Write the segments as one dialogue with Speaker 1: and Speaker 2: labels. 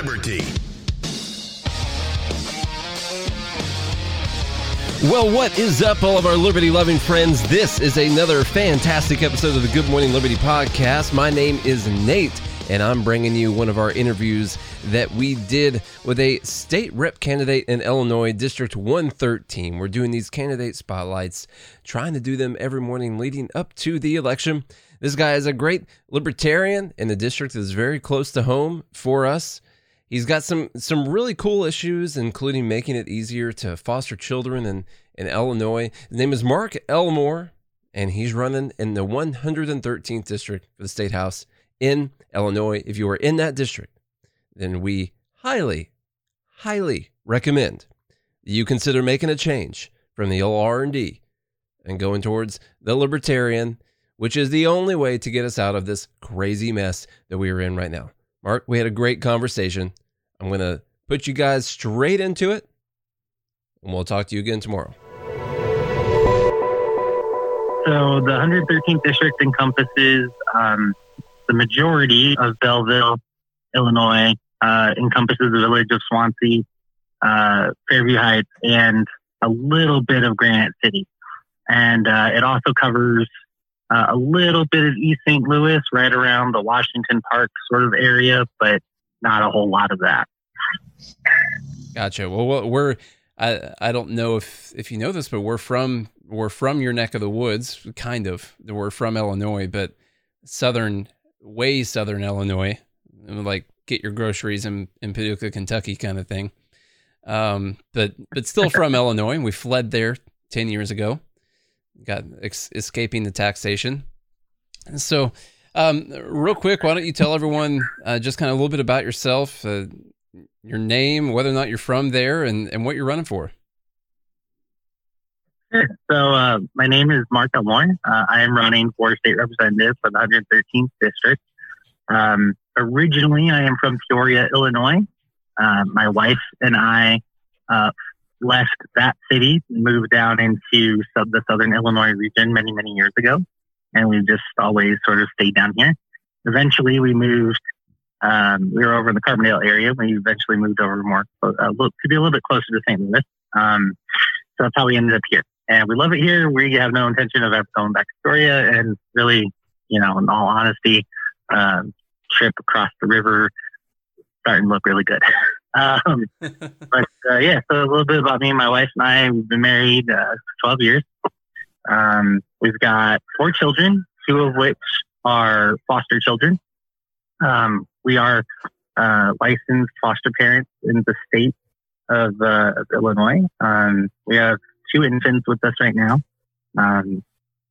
Speaker 1: liberty.
Speaker 2: Well, what is up, all of our liberty-loving friends? This is another fantastic episode of the Good Morning Liberty podcast. My name is Nate, and I'm bringing you one of our interviews that we did with a state rep candidate in Illinois, District 113. We're doing these candidate spotlights, trying to do them every morning leading up to the election. This guy is a great libertarian in the district that is very close to home for us. He's got some really cool issues, including making it easier to foster children in Illinois. His name is Mark Elmore, and he's running in the 113th district for the State House in Illinois. If you are in that district, then we highly, highly recommend that you consider making a change from the old R&D and going towards the Libertarian, which is the only way to get us out of this crazy mess that we are in right now. Mark, we had a great conversation. I'm going to put you guys straight into it, and we'll talk to you again tomorrow.
Speaker 3: So the 113th district encompasses the majority of Belleville, Illinois, encompasses the village of Swansea, Fairview Heights, and a little bit of Granite City. And it also covers a little bit of East St. Louis, right around the Washington Park sort of area, but not a whole lot of that.
Speaker 2: Gotcha. Well, I don't know if you know this, but we're from your neck of the woods, kind of. We're from Illinois, but way southern Illinois, like get your groceries in Paducah, Kentucky kind of thing. But still from Illinois. We fled there 10 years ago. Got escaping the taxation. And so, real quick, why don't you tell everyone just kind of a little bit about yourself, your name, whether or not you're from there, and what you're running for.
Speaker 3: Sure. So, my name is Mark Elmore. I am running for state representative for the 113th district. Originally, I am from Peoria, Illinois. My wife and I left that city, moved down into the southern Illinois region many, many years ago. And we just always sort of stayed down here. Eventually we moved, we were over in the Carbondale area. We eventually moved over more, to be a little bit closer to St. Louis. So that's how we ended up here. And we love it here. We have no intention of ever going back to Peoria, and really, in all honesty, trip across the river starting to look really good. So a little bit about me. My wife and I, we've been married 12 years. We've got 4 children, 2 of which are foster children. We are licensed foster parents in the state of Illinois. We have 2 infants with us right now. So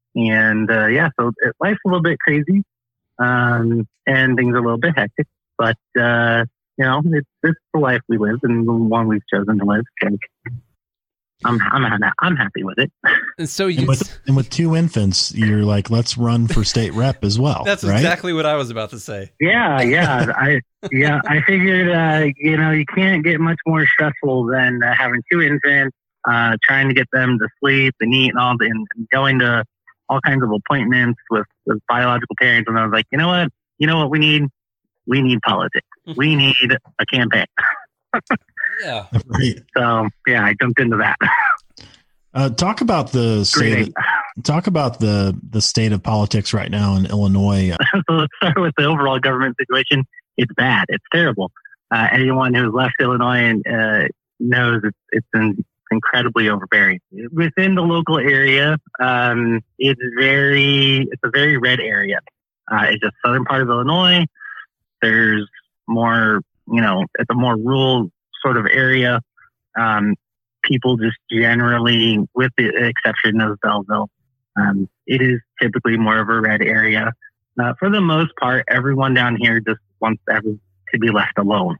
Speaker 3: life's a little bit crazy, and things are a little bit hectic, but it's the life we live and the one we've chosen to live. And I'm happy with it.
Speaker 2: And so
Speaker 4: with 2 infants, you're like, let's run for state rep as well.
Speaker 2: That's
Speaker 4: right?
Speaker 2: Exactly what I was about to say.
Speaker 3: Yeah. I figured, you can't get much more stressful than having 2 infants, trying to get them to sleep and eat and going to all kinds of appointments with biological parents. And I was like, you know what we need? We need politics. We need a campaign.
Speaker 2: Yeah.
Speaker 4: Right.
Speaker 3: So I jumped into that.
Speaker 4: Talk about the state. Talk about the state of politics right now in Illinois.
Speaker 3: So let's start with the overall government situation. It's bad. It's terrible. Anyone who's left Illinois knows it's incredibly overbearing. Within the local area, it's a very red area. It's a southern part of Illinois. There's more, it's a more rural sort of area. People just generally, with the exception of Belleville, it is typically more of a red area. For the most part, everyone down here just wants to be left alone.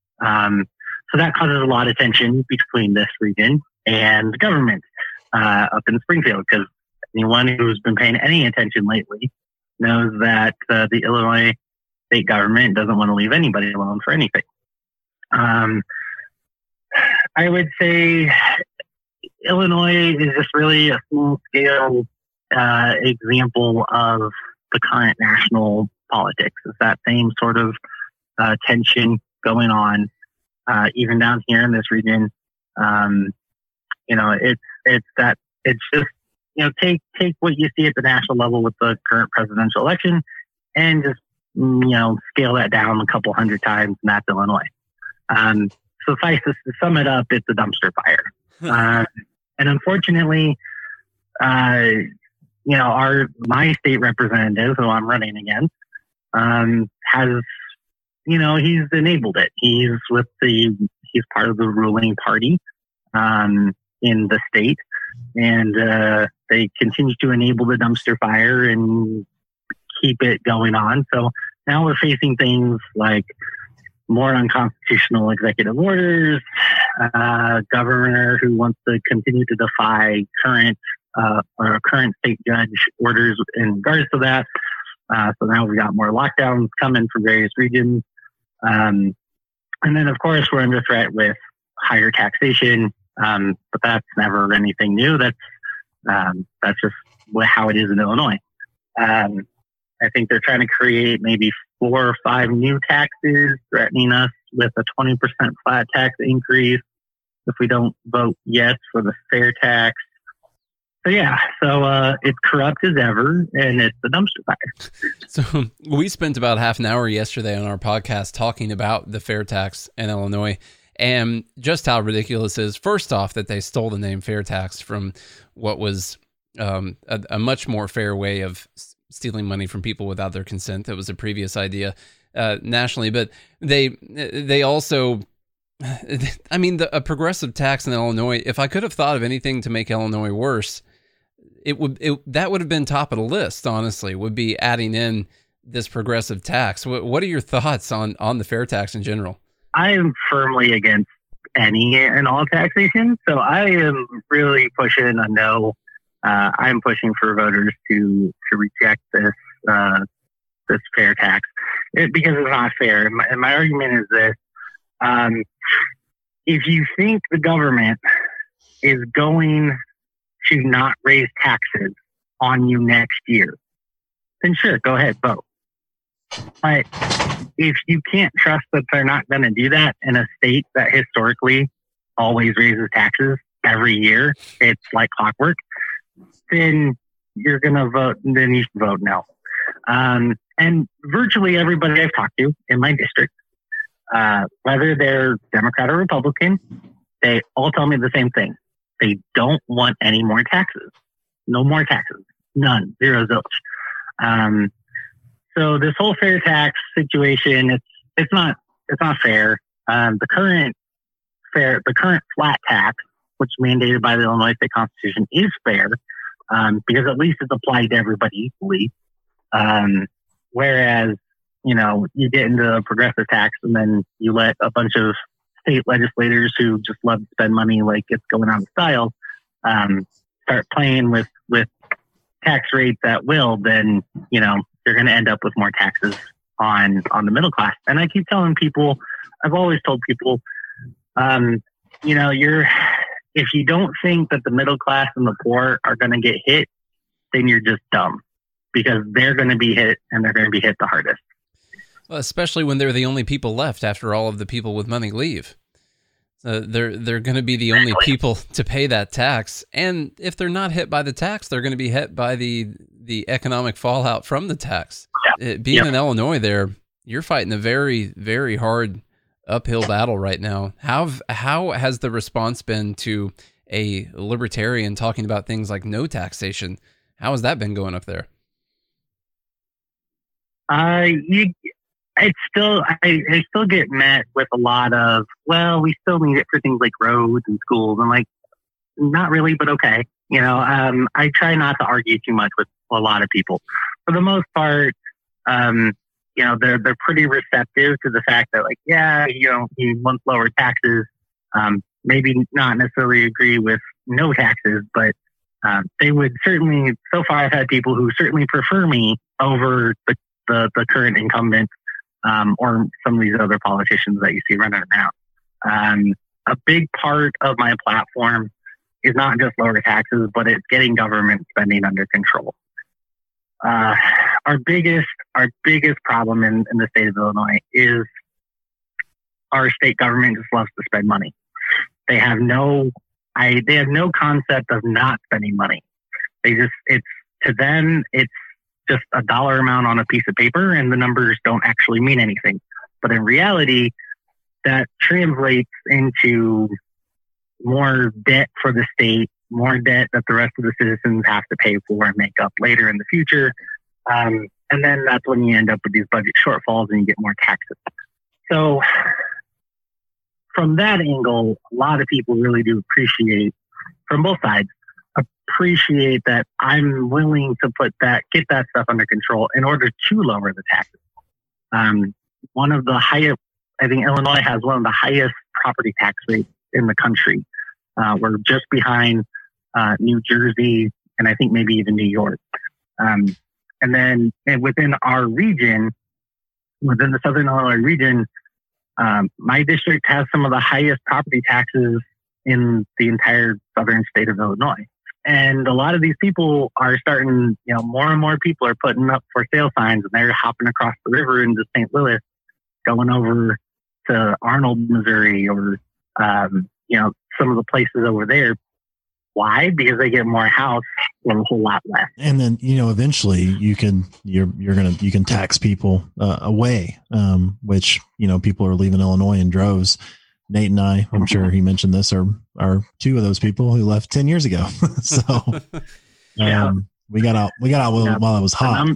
Speaker 3: So that causes a lot of tension between this region and the government up in Springfield, because anyone who's been paying any attention lately knows that the Illinois state government doesn't want to leave anybody alone for anything. I would say Illinois is just really a small-scale example of the current national politics. It's that same sort of tension going on, even down here in this region. It's just, take what you see at the national level with the current presidential election and just, scale that down a couple hundred times, and that's Illinois. Suffice to sum it up, it's a dumpster fire. And unfortunately, my state representative, who I'm running against, has, he's enabled it. He's part of the ruling party in the state, and they continue to enable the dumpster fire and keep it going on. So now we're facing things like more unconstitutional executive orders, governor who wants to continue to defy current state judge orders in regards to that. So now we've got more lockdowns coming from various regions. And then, of course, we're under threat with higher taxation, but that's never anything new. That's just how it is in Illinois. I think they're trying to create maybe 4 or 5 new taxes, threatening us with a 20% flat tax increase if we don't vote yes for the fair tax. So it's corrupt as ever, and it's a dumpster fire.
Speaker 2: So we spent about half an hour yesterday on our podcast talking about the fair tax in Illinois and just how ridiculous it is. First off, that they stole the name fair tax from what was a much more fair way of stealing money from people without their consent. That was a previous idea nationally, but they also, a progressive tax in Illinois, if I could have thought of anything to make Illinois worse, that would have been top of the list, honestly, would be adding in this progressive tax. What are your thoughts on the fair tax in general?
Speaker 3: I am firmly against any and all taxation, so I am really pushing a no. I'm pushing for voters to reject this fair tax because it's not fair. And my argument is this: if you think the government is going to not raise taxes on you next year, then sure, go ahead, vote. But if you can't trust that they're not going to do that in a state that historically always raises taxes every year, it's like clockwork, then you're going to vote, and then you should vote no. And virtually everybody I've talked to in my district, whether they're Democrat or Republican, they all tell me the same thing. They don't want any more taxes. No more taxes. None. Zero zilch. So this whole fair tax situation, it's not fair. The current flat tax, which is mandated by the Illinois State Constitution, is fair because at least it's applied to everybody equally. Whereas, you get into a progressive tax and then you let a bunch of state legislators who just love to spend money like it's going out of style start playing with tax rates at will, then, you're going to end up with more taxes on the middle class. And I keep telling people, I've always told people, if you don't think that the middle class and the poor are going to get hit, then you're just dumb, because they're going to be hit, and they're going to be hit the hardest.
Speaker 2: Well, especially when they're the only people left after all of the people with money leave. They're going to be the only people to pay that tax. And if they're not hit by the tax, they're going to be hit by the economic fallout from the tax. Yeah. Being in Illinois there, you're fighting a very, very hard uphill battle right now. How has the response been to a libertarian talking about things like no taxation? How has that been going up there? I still get met with a lot of, well, we still need it for things like roads and schools. I'm like, not really, but okay. I try not to argue too much with a lot of people. For the most part, they're pretty receptive to the fact that, like, he wants lower taxes. Maybe not necessarily agree with no taxes, but they would certainly, so far I've had people who certainly prefer me over the current incumbent. Or some of these other politicians that you see running around. A big part of my platform is not just lower taxes, but it's getting government spending under control. Our biggest problem in the state of Illinois is
Speaker 3: our state government just loves to spend money. They have no concept of not spending money. To them, it's just a dollar amount on a piece of paper, and the numbers don't actually mean anything. But in reality, that translates into more debt for the state, more debt that the rest of the citizens have to pay for and make up later in the future. And then that's when you end up with these budget shortfalls and you get more taxes. So from that angle, a lot of people really do appreciate, from both sides, appreciate that I'm willing to get that stuff under control in order to lower the taxes. One of the highest, I think Illinois has one of the highest property tax rates in the country. We're just behind New Jersey and I think maybe even New York. And then within our region, within the Southern Illinois region, my district has some of the highest property taxes in the entire southern state of Illinois. And a lot of these people are starting, more and more people are putting up for sale signs, and they're hopping across the river into St. Louis, going over to Arnold, Missouri, or, some of the places over there. Why? Because they get more house for a whole lot less.
Speaker 4: And then, eventually you can tax people away, which, people are leaving Illinois in droves. Nate and I, I'm sure he mentioned this, are two of those people who left 10 years ago. So we got out while it was hot.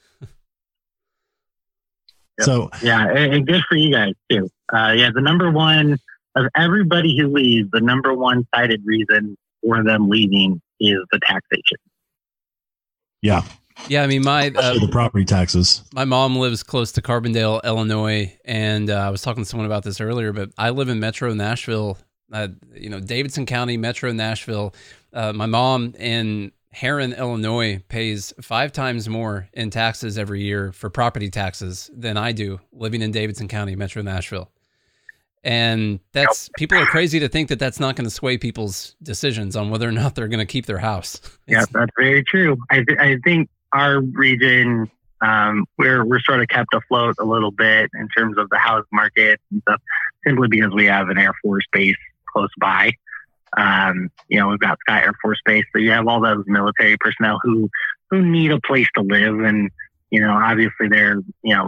Speaker 4: So
Speaker 3: and good for you guys too. The number one of everybody who leaves, the number one cited reason for them leaving is the taxation.
Speaker 2: Yeah. I mean,
Speaker 4: the property taxes.
Speaker 2: My mom lives close to Carbondale, Illinois, and I was talking to someone about this earlier. But I live in Metro Nashville, Davidson County, Metro Nashville. My mom in Herrin, Illinois, pays 5 times more in taxes every year for property taxes than I do, living in Davidson County, Metro Nashville. And people are crazy to think that that's not going to sway people's decisions on whether or not they're going to keep their house.
Speaker 3: Yeah, that's very true. I think our region, we're sort of kept afloat a little bit in terms of the house market and stuff, simply because we have an Air Force base close by. We've got Scott Air Force Base, so you have all those military personnel who need a place to live, and obviously they're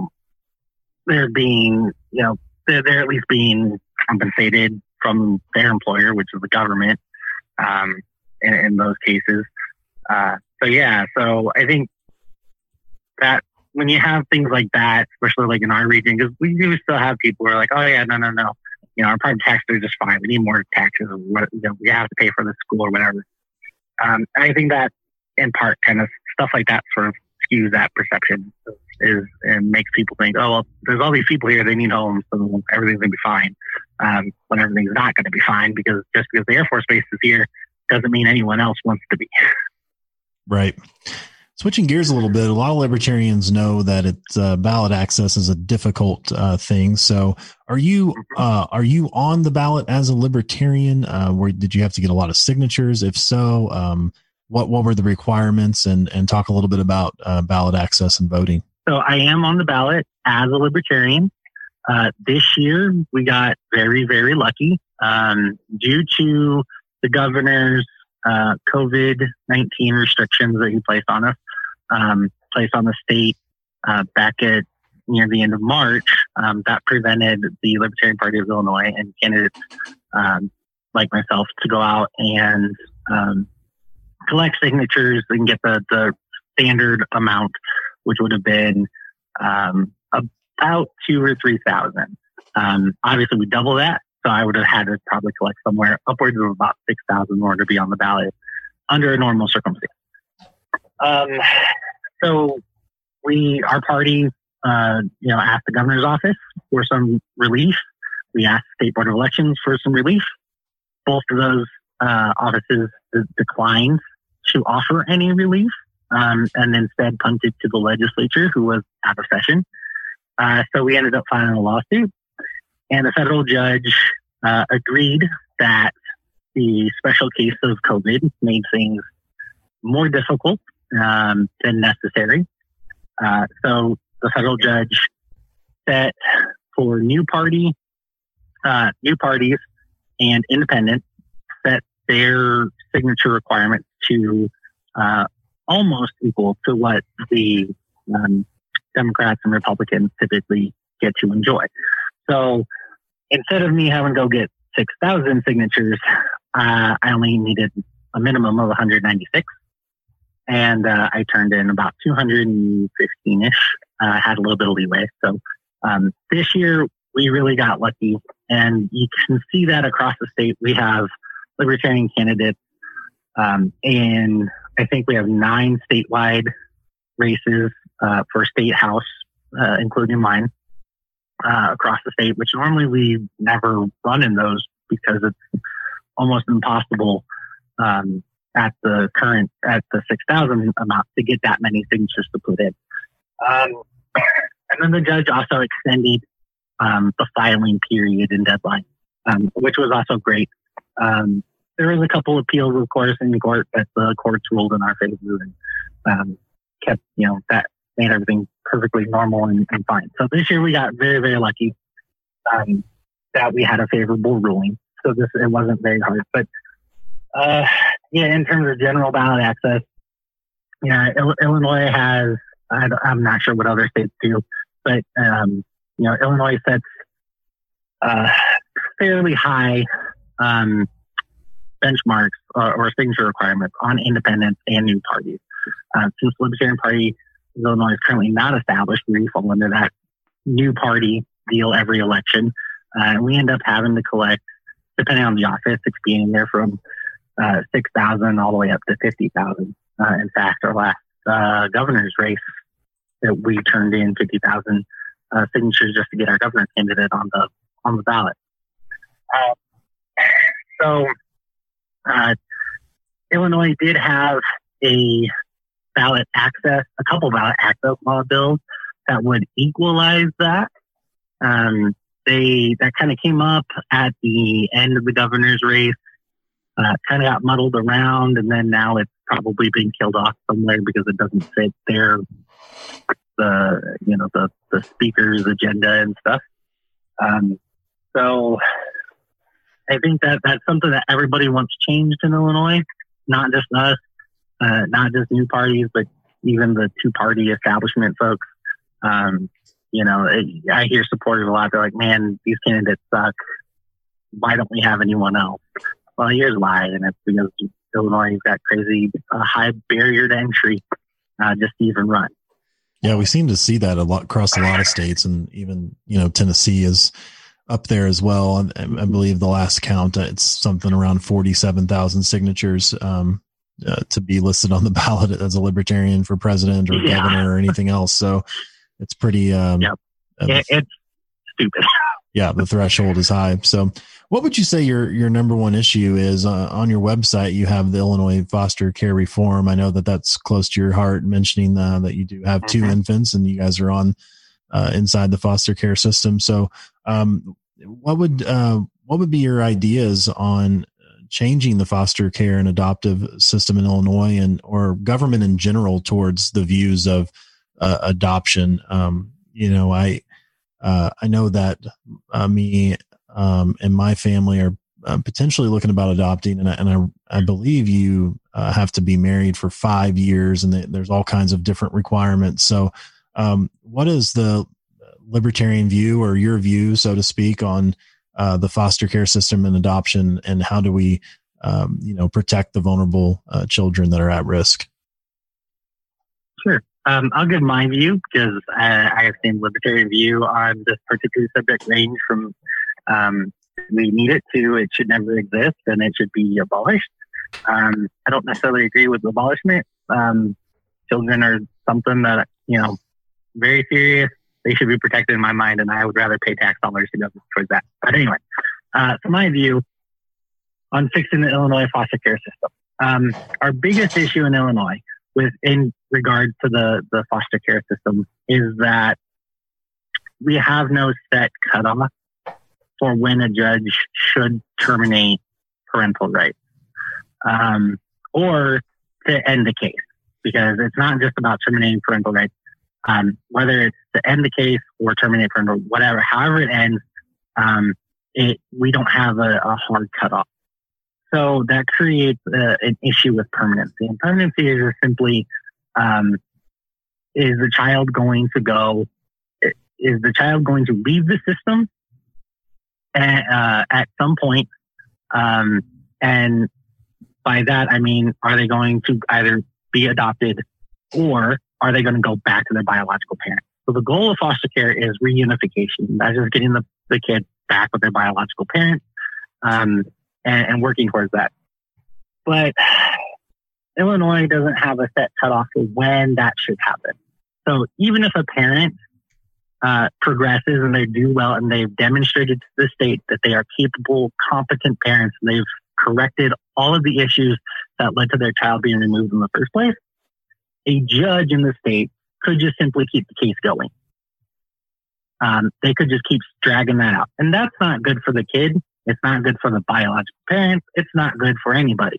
Speaker 3: being they're at least being compensated from their employer, which is the government, in those cases. So I think that when you have things like that, especially like in our region, because we do still have people who are like, oh yeah, no. Our property taxes are just fine. We need more taxes. We have to pay for the school or whatever. I think that in part kind of stuff like that sort of skews that perception and makes people think, oh, well, there's all these people here. They need homes, so everything's going to be fine. When everything's not going to be fine, because just because the Air Force Base is here doesn't mean anyone else wants to be.
Speaker 4: Right. Switching gears a little bit, a lot of libertarians know that ballot access is a difficult thing. So are you on the ballot as a libertarian? Did you have to get a lot of signatures? If so, what were the requirements, and talk a little bit about ballot access and voting?
Speaker 3: So I am on the ballot as a libertarian. This year we got very, very lucky due to the governor's COVID-19 restrictions that he placed on us, placed on the state back at near the end of March. That prevented the Libertarian Party of Illinois and candidates like myself to go out and collect signatures and get the standard amount, which would have been about 2,000 or 3,000. Obviously, we double that. So I would have had to probably collect somewhere upwards of about 6,000 in order to be on the ballot under a normal circumstance. So our party, asked the governor's office for some relief. We asked the State Board of Elections for some relief. Both of those offices declined to offer any relief, and instead punted to the legislature, who was out of session. So we ended up filing a lawsuit. And the federal judge agreed that the special case of COVID made things more difficult than necessary. So the federal judge set for new party new parties and independents set their signature requirements to almost equal to what the Democrats and Republicans typically get to enjoy. So instead of me having to go get 6,000 signatures, I only needed a minimum of 196. And I turned in about 215-ish. Had a little bit of leeway. So this year, we really got lucky. And you can see that across the state. We have Libertarian candidates. And I think we have 9 statewide races for state house, including mine, across the state, which normally we never run in those because it's almost impossible at the 6,000 amount to get that many signatures to put in. And then the judge also extended the filing period and deadline, which was also great. There was a couple of appeals, of course, in court, but the courts ruled in our favor and kept, that made everything perfectly normal and fine. So this year we got very, very lucky that we had a favorable ruling. So it wasn't very hard. But in terms of general ballot access, Illinois has, I'm not sure what other states do, but Illinois sets fairly high benchmarks or signature requirements on independents and new parties. Since the Libertarian Party of Illinois is currently not established, we fall under that new party deal every election. We end up having to collect, depending on the office, being there from 6,000 all the way up to 50,000. In fact, our last governor's race, that we turned in 50,000 signatures just to get our governor candidate on the ballot. Illinois did have a couple ballot access law bills that would equalize that. That kind of came up at the end of the governor's race, kind of got muddled around, and then now it's probably being killed off somewhere because it doesn't fit the speaker's agenda and stuff. So I think that's something that everybody wants changed in Illinois, not just us, not just new parties, but even the two-party establishment folks. I hear supporters a lot. They're like, man, these candidates suck. Why don't we have anyone else? Well, here's why. And it's because Illinois has got crazy high barrier to entry just to even run.
Speaker 4: Yeah, we seem to see that a lot across a lot of states, and even, Tennessee is up there as well. And I believe the last count, it's something around 47,000 signatures to be listed on the ballot as a libertarian for president or governor or anything else. So it's pretty,
Speaker 3: it's stupid.
Speaker 4: Yeah, the threshold is high. So what would you say your number one issue is? On your website, you have the Illinois foster care reform. I know that's close to your heart, mentioning that you do have 2 infants and you guys are on inside the foster care system. So what would be your ideas on changing the foster care and adoptive system in Illinois or government in general towards the views of adoption? I know that me and my family are potentially looking about adopting, and I believe you have to be married for 5 years, and there's all kinds of different requirements. So, what is the libertarian view, or your view, so to speak, on the foster care system and adoption, and how do we, protect the vulnerable children that are at risk?
Speaker 3: Sure. I'll give my view because I have the same libertarian view on this particular subject, range from we need it to it should never exist and it should be abolished. I don't necessarily agree with abolishment. Children are something that, very serious. They should be protected in my mind, and I would rather pay tax dollars to go towards that. But anyway, so my view on fixing the Illinois foster care system. Our biggest issue in Illinois in regard to the foster care system is that we have no set cutoff for when a judge should terminate parental rights or to end the case, because it's not just about terminating parental rights. Whether it's to end the case or terminate parental, whatever, however it ends, we don't have a hard cutoff. So that creates an issue with permanency. And permanency is just simply, is the child going to leave the system at some point? And by that, I mean, are they going to either be adopted or are they going to go back to their biological parent? So the goal of foster care is reunification. That's just getting the kid back with their biological parent, and working towards that. But Illinois doesn't have a set cutoff for when that should happen. So even if a parent progresses and they do well and they've demonstrated to the state that they are capable, competent parents, and they've corrected all of the issues that led to their child being removed in the first place, a judge in the state could just simply keep the case going. They could just keep dragging that out. And that's not good for the kid. It's not good for the biological parents. It's not good for anybody.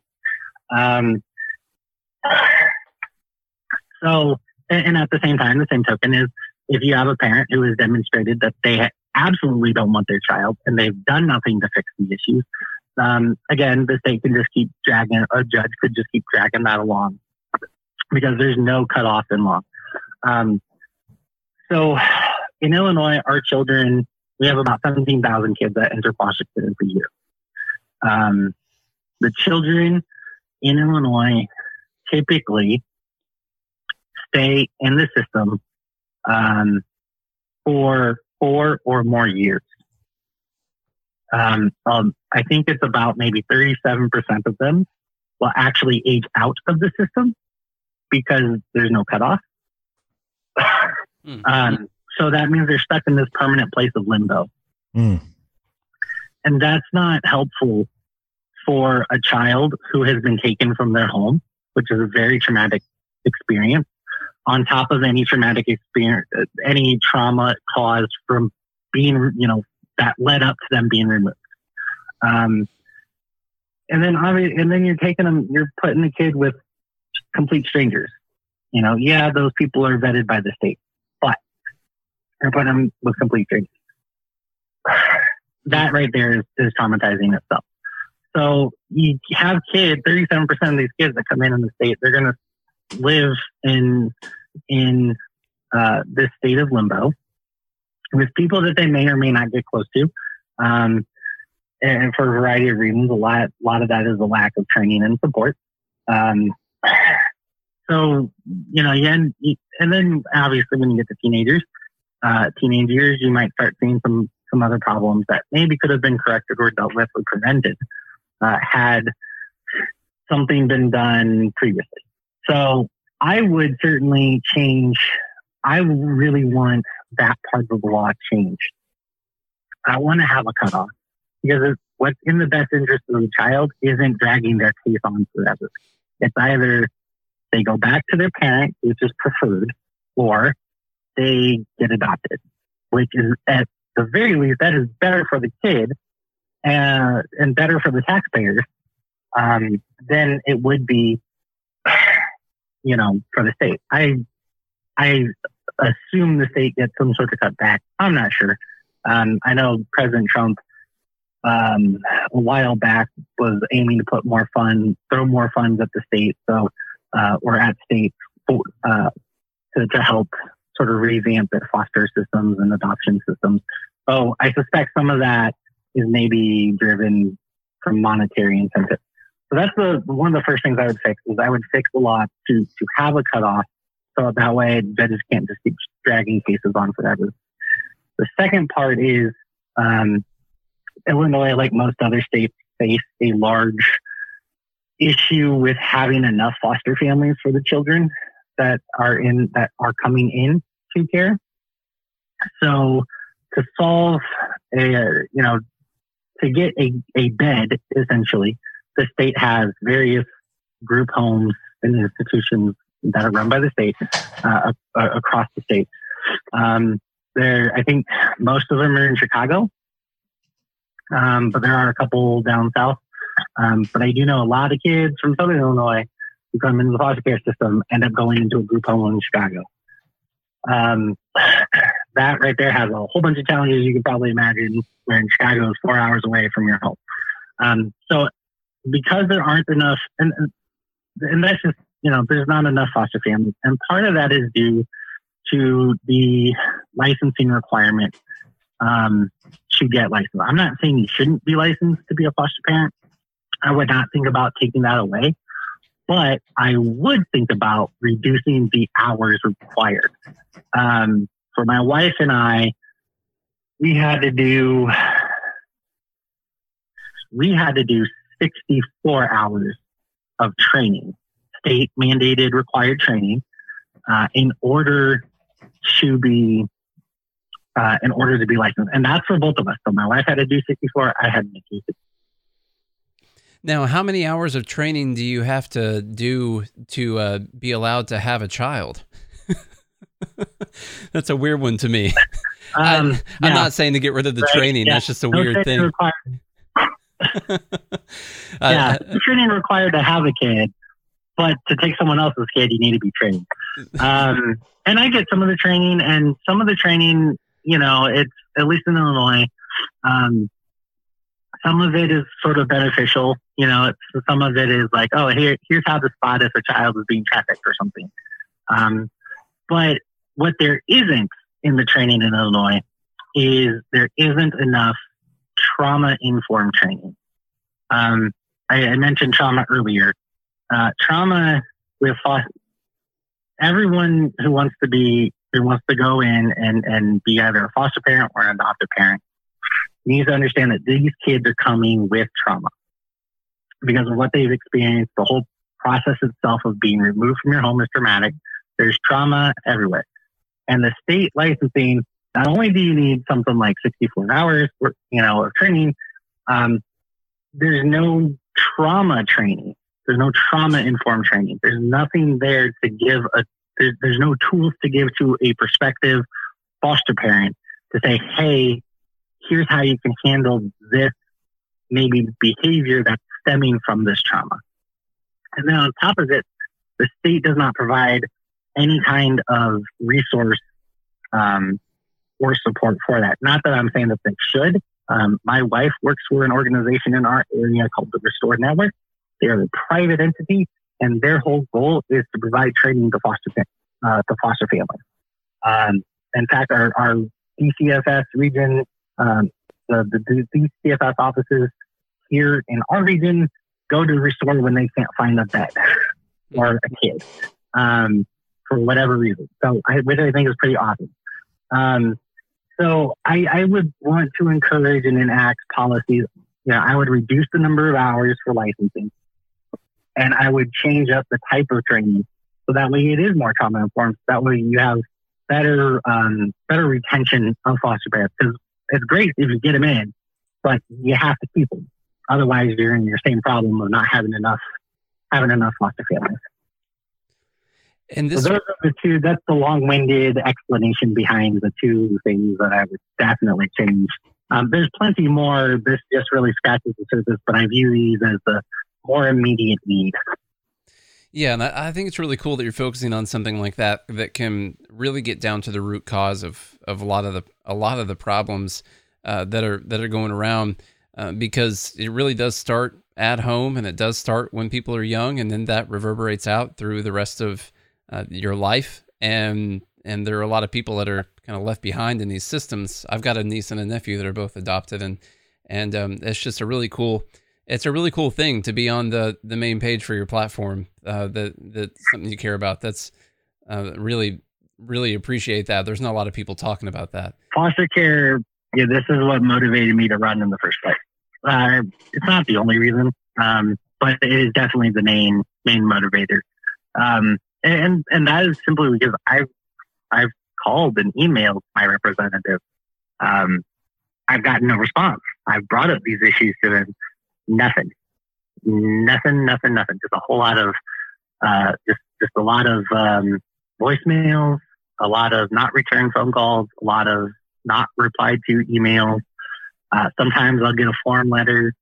Speaker 3: So, and at the same time, the same token is if you have a parent who has demonstrated that they absolutely don't want their child and they've done nothing to fix the issues, again, the state can just keep dragging, a judge could just keep dragging that along because there's no cutoff in law. So in Illinois, our children, we have about 17,000 kids that enter foster care every year. The children in Illinois typically stay in the system for 4 or more years. I think it's about maybe 37% of them will actually age out of the system because there's no cutoff. So that means they're stuck in this permanent place of limbo. And that's not helpful for a child who has been taken from their home, which is a very traumatic experience, on top of any traumatic experience, any trauma caused from being, that led up to them being removed. And then you're taking them, you're putting the kid with complete strangers. Those people are vetted by the state, but you're putting them with complete strangers. That right there is traumatizing itself. So you have kids, 37% of these kids that come in the state, they're going to live in this state of limbo with people that they may or may not get close to. And for a variety of reasons, a lot of that is a lack of training and support. So, and then obviously when you get to teenage years, you might start seeing some other problems that maybe could have been corrected or dealt with or prevented had something been done previously. So I would certainly change. I really want that part of the law changed. I want to have a cutoff because what's in the best interest of the child isn't dragging their case on forever. It's either they go back to their parent, which is preferred, or they get adopted, which is at the very least, that is better for the kid and better for the taxpayers than it would be, for the state. I assume the state gets some sort of cutback. I'm not sure. I know President Trump a while back was aiming to throw more funds at the state, or at states to help sort of revamp their foster systems and adoption systems. So I suspect some of that is maybe driven from monetary incentives. So that's one of the first things I would fix is I would fix the law to have a cutoff. So that way judges can't just keep dragging cases on forever. The second part is Illinois, like most other states, face a large issue with having enough foster families for the children that are coming in to care. So to solve to get a bed, essentially, the state has various group homes and institutions that are run by the state across the state. I think most of them are in Chicago, but there are a couple down south. But I do know a lot of kids from Southern Illinois who come into the foster care system end up going into a group home in Chicago. that right there has a whole bunch of challenges you can probably imagine when Chicago is 4 hours away from your home. So because there aren't enough, and that's just, there's not enough foster families. And part of that is due to the licensing requirement to get licensed. I'm not saying you shouldn't be licensed to be a foster parent. I would not think about taking that away, but I would think about reducing the hours required. For my wife and I, we had to do 64 hours of training, state mandated required training, in order to be licensed. And that's for both of us. So my wife had to do 64, I had to do 64.
Speaker 2: Now, how many hours of training do you have to do to be allowed to have a child? That's a weird one to me. I'm not saying to get rid of the training. Yeah. That's just a weird thing.
Speaker 3: Training required to have a kid, but to take someone else's kid, you need to be trained. And I get some of the training, and some of the training, it's, at least in Illinois, some of it is sort of beneficial. Some of it is like, oh, here's how to spot if a child is being trafficked or something. But what there isn't in the training in Illinois is there isn't enough trauma-informed training. I mentioned trauma earlier. Trauma with everyone who wants to go in and be either a foster parent or an adoptive parent needs to understand that these kids are coming with trauma because of what they've experienced. The whole process itself of being removed from your home is traumatic. There's trauma everywhere. And the state licensing, not only do you need something like 64 hours, of training, there's no trauma training. There's no trauma-informed training. There's nothing there to give there's no tools to give to a prospective foster parent to say, hey, here's how you can handle this maybe behavior that's stemming from this trauma. And then on top of it, the state does not provide any kind of resource or support for that. Not that I'm saying that they should. My wife works for an organization in our area called the Restored Network. They are a private entity, and their whole goal is to provide training to foster families. In fact, our DCFS region, the DCFS offices here in our region go to Restore when they can't find a vet or a kid for whatever reason. So which I think is pretty awesome. So I would want to encourage and enact policies. I would reduce the number of hours for licensing, and I would change up the type of training so that way it is more trauma informed. That way you have better retention of foster parents, because it's great if you get them in, but you have to keep them. Otherwise, you're in your same problem of not having enough foster families.
Speaker 2: And
Speaker 3: so those are the two. That's the long-winded explanation behind the two things that I would definitely change. There's plenty more. This just really scratches the surface, but I view these as the more immediate need.
Speaker 2: Yeah, and I think it's really cool that you're focusing on something like that can really get down to the root cause of a lot of the problems that are going around, because it really does start at home, and it does start when people are young, and then that reverberates out through the rest of your life. And there are a lot of people that are kind of left behind in these systems. I've got a niece and a nephew that are both adopted, and it's just a really cool thing to be on the main page for your platform. That's something you care about. That's really, really appreciate that. There's not a lot of people talking about that.
Speaker 3: Foster care, this is what motivated me to run in the first place. It's not the only reason, but it is definitely the main motivator. And that is simply because I've called and emailed my representative. I've gotten no response. I've brought up these issues to them. Nothing. Just a whole lot of, just a lot of voicemails, a lot of not returned phone calls, a lot of not replied to emails. Sometimes I'll get a form letter,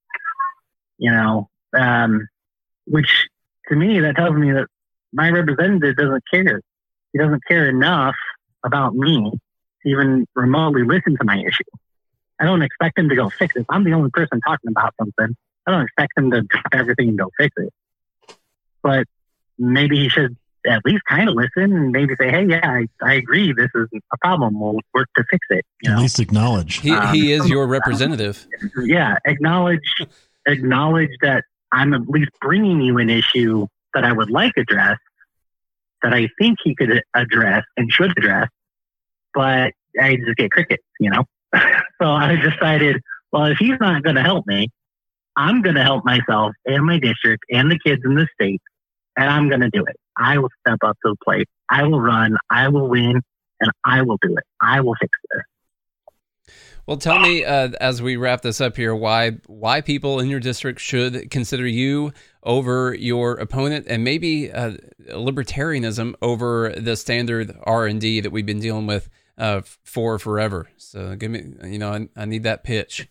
Speaker 3: which to me, that tells me that my representative doesn't care. He doesn't care enough about me even remotely listen to my issue. I don't expect him to go fix it. If I'm the only person talking about something, I don't expect him to drop everything and go fix it. But maybe he should at least kind of listen and maybe say, hey, yeah, I agree. This is a problem. We'll work to fix it.
Speaker 4: At least acknowledge.
Speaker 2: He is your representative.
Speaker 3: Yeah. Acknowledge that I'm at least bringing you an issue that I would like addressed, that I think he could address and should address, but I just get crickets, So I decided, well, if he's not going to help me, I'm going to help myself and my district and the kids in the state, and I'm going to do it. I will step up to the plate. I will run. I will win, and I will do it. I will fix this.
Speaker 2: Well, tell me, as we wrap this up here, why people in your district should consider you over your opponent, and maybe libertarianism over the standard R&D that we've been dealing with for forever. So give me, I need that pitch.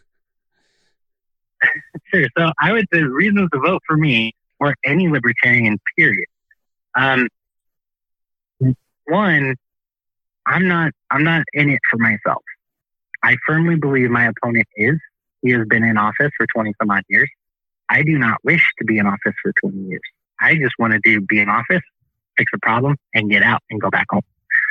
Speaker 3: Sure. So I would say the reasons to vote for me, or any libertarian, period. One, I'm not in it for myself. I firmly believe my opponent is. He has been in office for 20 some odd years. I do not wish to be in office for 20 years. I just want to be in office, fix a problem, and get out and go back home.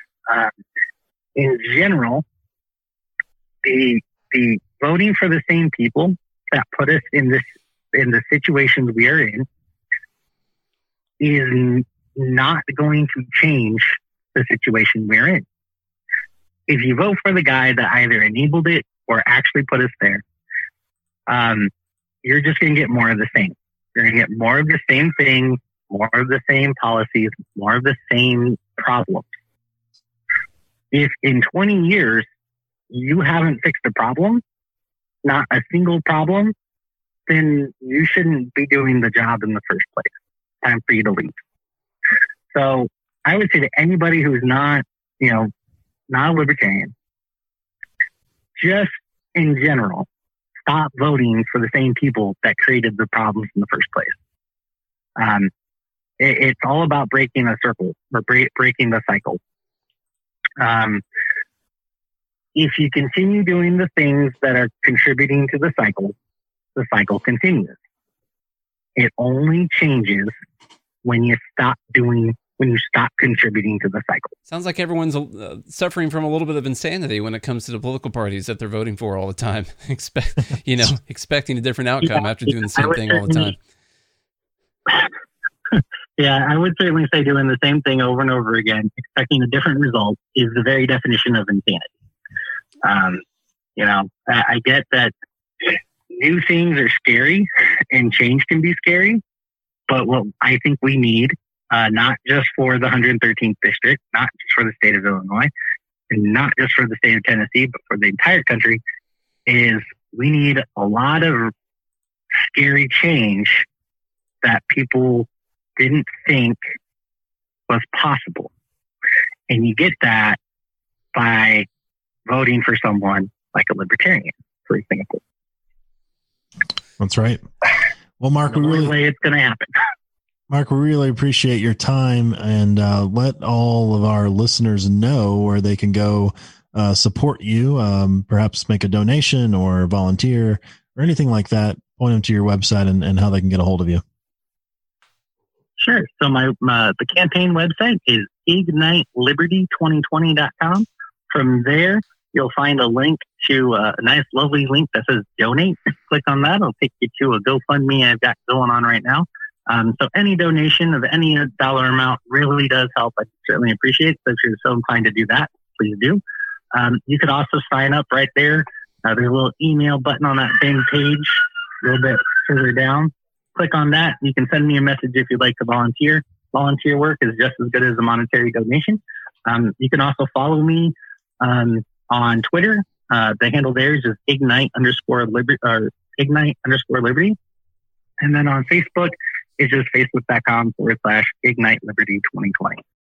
Speaker 3: In general, the voting for the same people that put us in the situations we are in is not going to change the situation we're in. If you vote for the guy that either enabled it or actually put us there, you're just going to get more of the same. You're going to get more of the same thing, more of the same policies, more of the same problems. If in 20 years you haven't fixed a problem, not a single problem, then you shouldn't be doing the job in the first place. Time for you to leave. So I would say to anybody who's not a libertarian, just in general, stop voting for the same people that created the problems in the first place. It's all about breaking a circle or breaking the cycle. If you continue doing the things that are contributing to the cycle continues. It only changes when you stop contributing to the cycle.
Speaker 2: Sounds like everyone's suffering from a little bit of insanity when it comes to the political parties that they're voting for all the time, expecting a different outcome after doing the same thing all the time.
Speaker 3: Yeah, I would certainly say doing the same thing over and over again, expecting a different result, is the very definition of insanity. I get that new things are scary and change can be scary, but what I think we need, not just for the 113th district, not just for the state of Illinois, and not just for the state of Tennessee, but for the entire country, is we need a lot of scary change that people didn't think was possible. And you get that by voting for someone like a libertarian, for example.
Speaker 4: That's right. Well, Mark,
Speaker 3: the only way it's going to happen.
Speaker 4: Mark, we really appreciate your time, and let all of our listeners know where they can go support you, perhaps make a donation or volunteer or anything like that. Point them to your website and how they can get a hold of you.
Speaker 3: Sure. So the campaign website is igniteliberty2020.com. From there, you'll find a link to a nice, lovely link that says donate. Click on that. It'll take you to a GoFundMe I've got going on right now. So any donation of any dollar amount really does help. I certainly appreciate it. So if you're so inclined to do that, please do. You could also sign up right there. There's a little email button on that same page, a little bit further down. Click on that. You can send me a message if you'd like to volunteer. Volunteer work is just as good as a monetary donation. You can also follow me on Twitter. The handle there is just Ignite_Liberty. And then on Facebook, it's just facebook.com/Ignite Liberty 2020.